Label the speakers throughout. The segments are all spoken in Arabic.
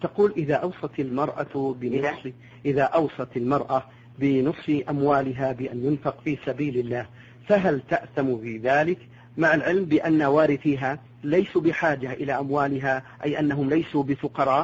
Speaker 1: تقول إذا أوصت المرأة بنصف أموالها بأن ينفق في سبيل الله، فهل تأثم بذلك مع العلم بأن وارثيها ليسوا بحاجة إلى أموالها، أي أنهم ليسوا بفقراء؟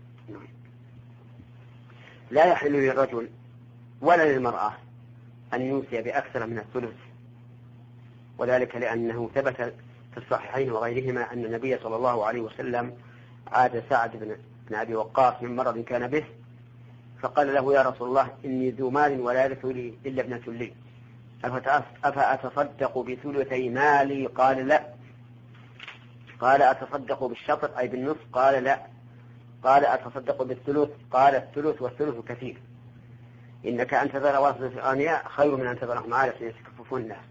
Speaker 2: لا يحل للرجل ولا للمرأة أن يوصي بأكثر من الثلث، وذلك لأنه ثبت في الصحيحين وغيرهما أن النبي صلى الله عليه وسلم عاد سعد بن أبي وقاص من مرض كان به، فقال له: يا رسول الله، إني ذو مال ولا يرث لي إلا ابنة لي، أفأتصدق بثلثي مالي؟ قال: لا. قال: أتصدق بالشطر أي بالنصف؟ قال: لا. قال: أتصدق بالثلث؟ قال: الثلث والثلث كثير، إنك أن تذر ورثة أغنياء خير من أن تذرهم عالة يتكففون الناس.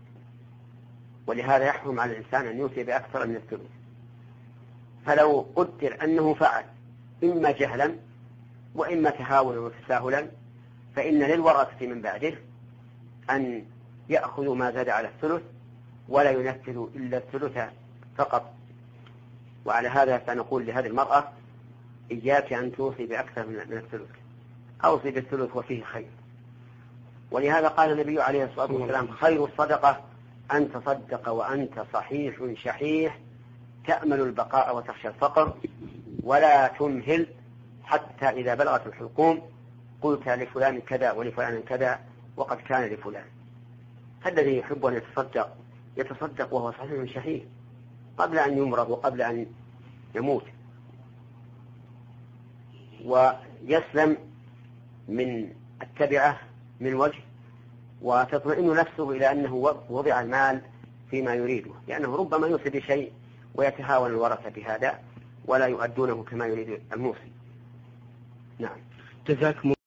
Speaker 2: ولهذا يحرم على الإنسان أن يوصي بأكثر من الثلث. فلو قدر أنه فعل إما جهلا وإما تهاونا وتساهلا، فإن للورثة من بعده أن يأخذوا ما زاد على الثلث ولا ينفذوا إلا الثلث فقط. وعلى هذا فنقول لهذه المرأة: إياك أن توصي بأكثر من الثلث، أوصي بالثلث وفيه خير. ولهذا قال النبي عليه الصلاة والسلام: خير الصدقة أن تصدق وأنت صحيح شحيح تأمل البقاء وتخشى الفقر، ولا تمهل حتى إذا بلغت الحلقوم قلت لفلان كذا ولفلان كذا وقد كان لفلان. فالذي يحب أن يتصدق وهو صحيح شحيح قبل أن يمرض وقبل أن يموت، ويسلم من التبعة من وجه، وتطمئن نفسه إلى أنه وضع المال فيما يريده، لأنه ربما يوصي بشيء ويتهاون الورثة بهذا ولا يؤدونه كما يريد الموصي. نعم.
Speaker 1: جزاكم